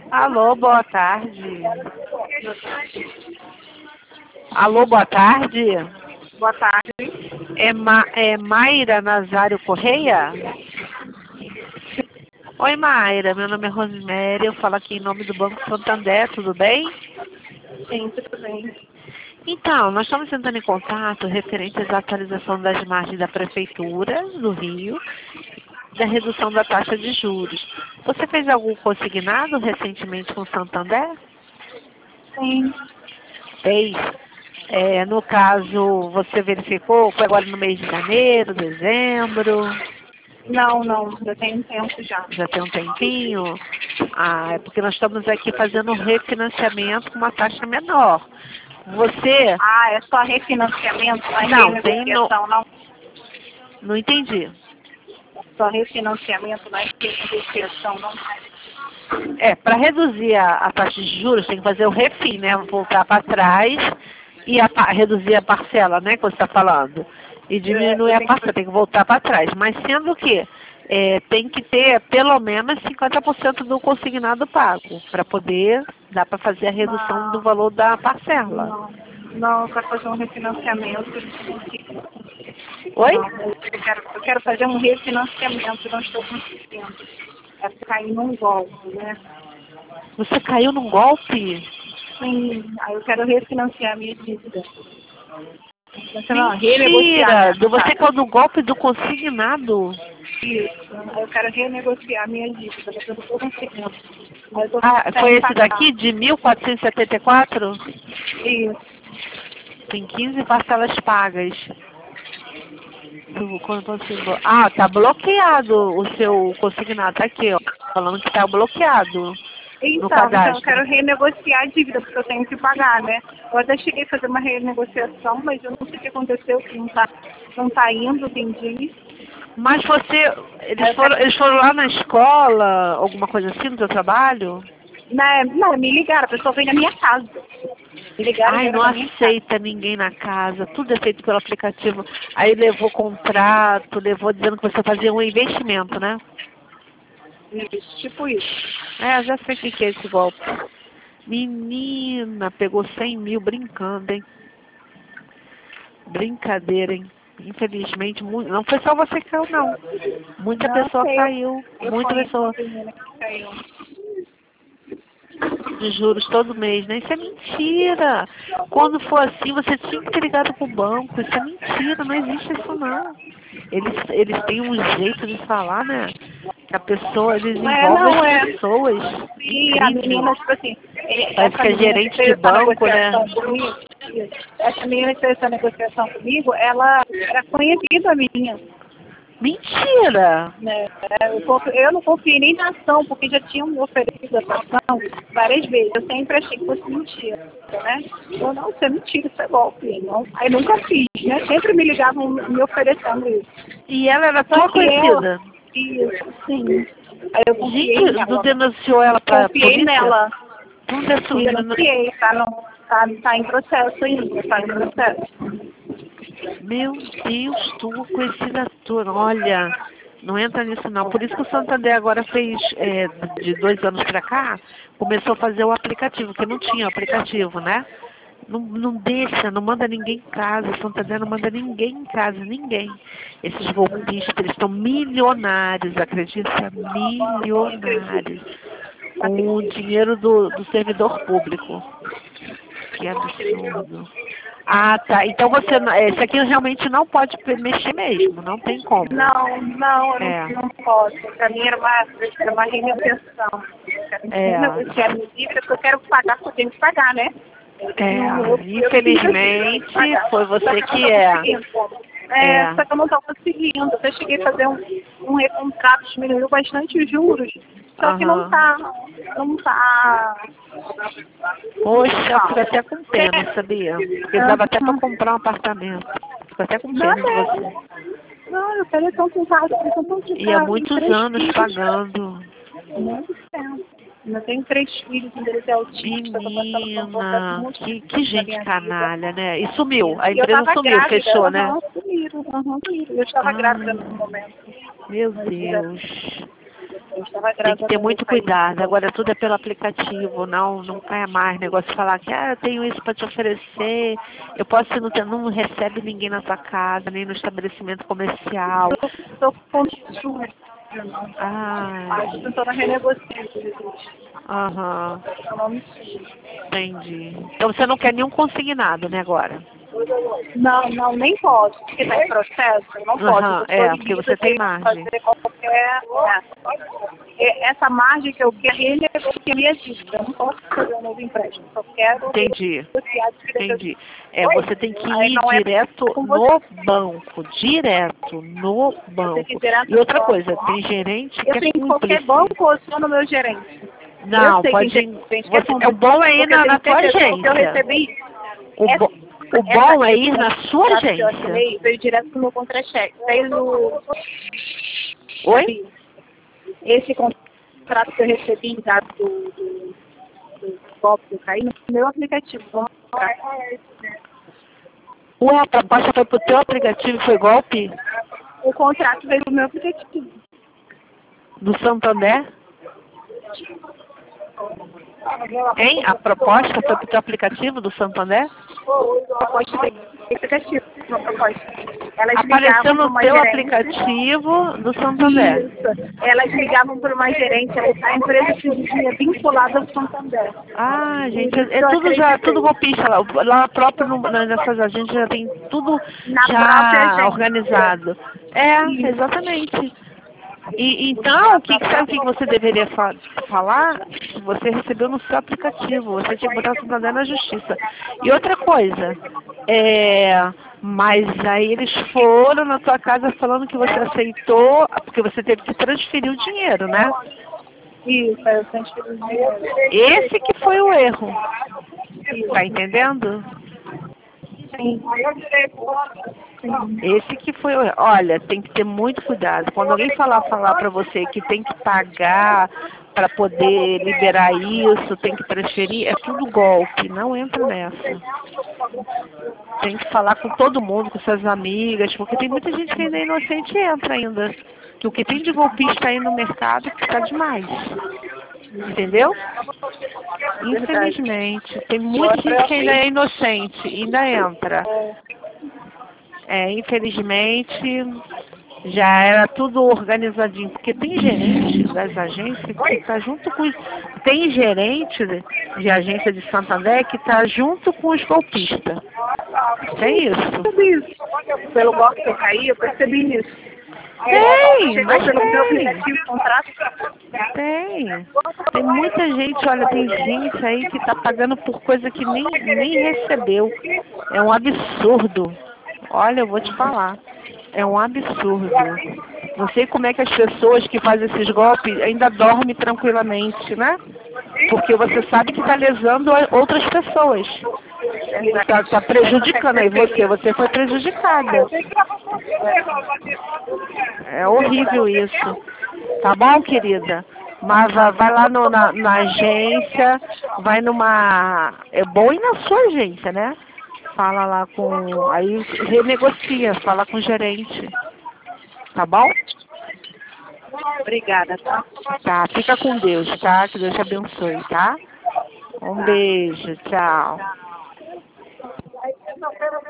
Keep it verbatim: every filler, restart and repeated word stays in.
Alô, boa tarde. Alô, boa tarde. Boa tarde. É, Ma é Mayra Nazário Correia? Oi, Mayra. Meu nome é Rosemary. Eu falo aqui em nome do Banco Santander. Tudo bem? Sim, tudo bem. Então, nós estamos entrando em contato referente à atualização das margens da Prefeitura do Rio da redução da taxa de juros. Você fez algum consignado recentemente com o Santander? Sim. Fez. É, no caso, você verificou? Foi agora no mês de janeiro, dezembro? Não, não, já tem um tempo já. Já tem um tempinho? Ah, é porque nós estamos aqui fazendo um refinanciamento com uma taxa menor. Você... Ah, é só refinanciamento, não é Não, tem no... renegociação, não? Não entendi. Só refinanciamento, não é renegociação, não? É, para reduzir a, a taxa de juros, tem que fazer o refim, né? Voltar para trás e a, reduzir a parcela, né? Que você está falando. E diminuir É, a tem que... parcela, tem que voltar para trás. Mas sendo que é, tem que ter pelo menos cinquenta por cento do consignado pago, para poder dar para fazer a redução do Não, valor da parcela. não, não, para fazer um refinanciamento. Oi? Não, eu quero, eu quero fazer um refinanciamento, não estou conseguindo. É cair num golpe, né? Você caiu num golpe? Sim, aí eu quero refinanciar a minha dívida. Você não, renegociar, Mentira! né? Do- No Você caso. caiu no golpe do consignado? Isso. Aí eu quero renegociar a minha dívida, porque eu não estou conseguindo. Aí eu tô Ah, foi sem esse pagar. daqui de mil quatrocentos e setenta e quatro? Isso. Tem quinze parcelas pagas. Do- quando você blo- Ah, tá bloqueado o seu consignado. Tá aqui, ó. Falando que tá bloqueado no Então, então eu cadastro. quero renegociar a dívida, porque eu tenho que pagar, né? Eu até cheguei a fazer uma renegociação, mas eu não sei o que aconteceu, que não tá, não tá indo, entendi. Mas você, Aí eles eu foram, quero, eles foram lá na escola, alguma coisa assim, no seu trabalho? né, não, me ligaram, a pessoa veio na minha casa. Me ligaram e Ai, vieram não na minha casa. aceita ninguém na casa, tudo é feito pelo aplicativo. Aí levou contrato, levou dizendo que você fazia um investimento, né? Isso, tipo isso. É, já sei o que que é esse golpe. Menina, pegou cem mil brincando, hein? Brincadeira, hein? Infelizmente, mu- não foi só você que caiu, não. Muita Não pessoa sei, eu, caiu, eu muita conheço uma pessoa menina que caiu. de juros todo mês, né? Isso é mentira. Quando for assim, você tinha que ter ligado pro banco. Isso é mentira, não existe isso não. Eles, eles têm um jeito de falar, né? Que a pessoa, eles É, envolvem não, as é. pessoas. Sim, a Incrível. menina, tipo assim, é- Parece essa que é menina que gerente de fez essa banco, né? negociação comigo, essa menina que fez essa negociação comigo, ela era conhecida minha, Mentira! né? Eu, confi- eu não confiei nem na ação, porque já tinham me oferecido essa ação várias vezes. Eu sempre achei que fosse mentira, né? Eu não, isso é mentira, isso é golpe. Não. Aí nunca fiz, né? Sempre me ligavam me oferecendo isso. E ela era Só tua que ela, conhecida. isso, sim. Aí eu confiei Gente, tu nela. denunciou ela pra Confiei polícia? nela. Tu denunciou, E denunciei, tá, no, tá, tá em processo ainda, tá em processo. meu Deus, tua conhecida tua. Olha, não entra nisso não. Por isso que o Santander agora fez, é, de dois anos pra cá, começou a fazer o aplicativo, que não tinha o aplicativo, né? Não, não deixa, não manda ninguém em casa. O Santander não manda ninguém em casa, ninguém. Esses golpistas, eles estão milionários, acredita? Milionários. Com o dinheiro do, do servidor público. Que absurdo. Ah, tá. Então você, não- esse aqui realmente não pode mexer mesmo, não tem como. Não, não, eu não, É, não posso. Pra mim era uma, era uma renegociação. Eu quero é, renegociar minha dívida, porque eu quero pagar, porque eu tenho que pagar, né? Eu, eu, é. eu fiz assim, eu Infelizmente, pagar, foi só você que eu não que tô é. conseguindo. É, É. só que eu não tô conseguindo. Eu até cheguei a fazer um, um recontrato, diminuiu bastante os juros, só que não Aham. tá, não tá. Poxa, eu fico Não. até com pena, sabia? Porque dava até pra comprar um apartamento. Fico até com Não, pena de né? você. Não, eu quero tão com casa, eu sou tão de E há casa, tenho muitos três anos filhos. pagando. Muito tempo. Eu tenho três filhos, um deles é autista, estou passando por um processo Menina, muito que, que difícil na gente minha vida. canalha, né? E sumiu. A E eu empresa estava sumiu, grávida, fechou, né? aham, sumiram, aham, sumiram. Eu estava grávida no Ah, momento. meu Mas, é, Deus. Eu estava Tem que ter grávida muito no país. cuidado. Agora tudo é pelo aplicativo, não, não caia mais negócio de falar que ah, eu tenho isso para te oferecer, eu posso ir no teu, não recebe ninguém na tua casa, nem no estabelecimento comercial. Eu estou com chuva. Ah, Estou tentando renegociar. aham, Eu não me sujo. entendi. Então você não quer nenhum consignado, né, agora? Não, não, nem posso, porque está em processo, eu não posso. Eu Aham, estou é, porque proibida você tem de margem. fazer qualquer... É, é, essa margem que eu quero, ele é a minha dívida. Eu não posso fazer um novo empréstimo, só quero Entendi, negociar de entendi. É, você tem que Aí ir não é direto com no você. banco, direto no Eu tenho que banco. direto E outra no coisa, banco. tem gerente Eu que é tenho qualquer cúmplice. banco ou só no meu gerente? Eu Não, sei que pode. tem gente que é Você, é o cúmplice, bom é ir porque eu na, na tenho tua certeza que eu agência. recebi O, essa, bo, o essa, bom é ir esse na sua contrato que eu agência. assinei veio direto pro meu contra-cheque. Veio no... Oi? Esse contrato que eu recebi tá, do, do, do golpe que eu caí no meu aplicativo. Ué, a proposta foi pro teu aplicativo e foi golpe? O contrato veio do meu aplicativo. Do Santander? Hein? A proposta foi pro teu aplicativo do Santander? Proposta veio do aplicativo. Uma proposta. Elas Apareceu ligavam para no uma teu gerente. aplicativo do Santander. Isso. Elas ligavam para uma gerente. A empresa se dizia vinculada ao Santander. Ah, gente, Por isso é, é que eu tudo já, tudo acreditei. golpista lá. Lá próprio, no, na- nessas agências já tem tudo Na própria já agência. organizado. É, Isso. exatamente. E, então, o que, que sabe o que você deveria fa falar? Você recebeu no seu aplicativo, você tinha que botar o Santander na justiça. E outra coisa, é, mas aí eles foram na tua casa falando que você aceitou, porque você teve que transferir o dinheiro, né? Isso, eu transferi o dinheiro. Esse que foi o erro. Tá entendendo? Sim. Sim. Esse que foi o... Olha, tem que ter muito cuidado. Quando alguém falar, falar para você que tem que pagar para poder liberar isso, tem que transferir, é tudo golpe. Não entra nessa. Tem que falar com todo mundo, com suas amigas, porque tem muita gente que ainda é inocente e entra ainda. Que o que tem de golpista aí no mercado que está demais. Entendeu? Infelizmente. Tem muita gente que ainda é inocente e ainda entra. É, infelizmente, já era tudo organizadinho, porque tem gerente das agências que está junto com os... Tem gerente de agência de Santander que está junto com os golpistas. Tem isso? Percebi isso. Pelo golpe que eu caí, eu percebi isso. Tem, Chegou mas pelo meu tem. aplicativo, contrato. Tem. Tem muita gente, olha, tem gente aí que está pagando por coisa que nem, nem recebeu. É um absurdo. Olha, eu vou te falar. É um absurdo. Não sei como é que as pessoas que fazem esses golpes ainda dormem tranquilamente, né? Porque você sabe que está lesando a- outras pessoas. Está tá prejudicando aí você. Você foi prejudicada. É horrível isso. Tá bom, querida? Mas vai, vai lá no, na, na agência, vai numa... É bom ir na sua agência, né? Fala lá com... Aí renegocia, fala com o gerente. Tá bom? Obrigada, tá? Tá, fica com Deus, tá? Que Deus te abençoe, tá? Um beijo, tchau.